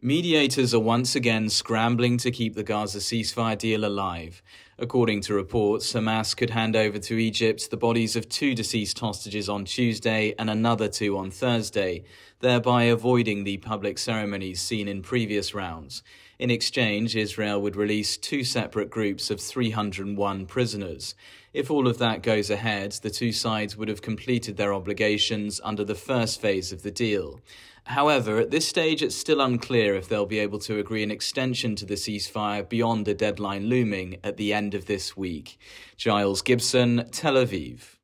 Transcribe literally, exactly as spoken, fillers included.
Mediators are once again scrambling to keep the Gaza ceasefire deal alive. According to reports, Hamas could hand over to Egypt the bodies of two deceased hostages on Tuesday and another two on Thursday, thereby avoiding the public ceremonies seen in previous rounds. In exchange, Israel would release two separate groups of three hundred one prisoners. If all of that goes ahead, the two sides would have completed their obligations under the first phase of the deal. However, at this stage it's still unclear if they'll be able to agree an extension to the ceasefire beyond the deadline looming at the end of this week. Giles Gibson, Tel Aviv.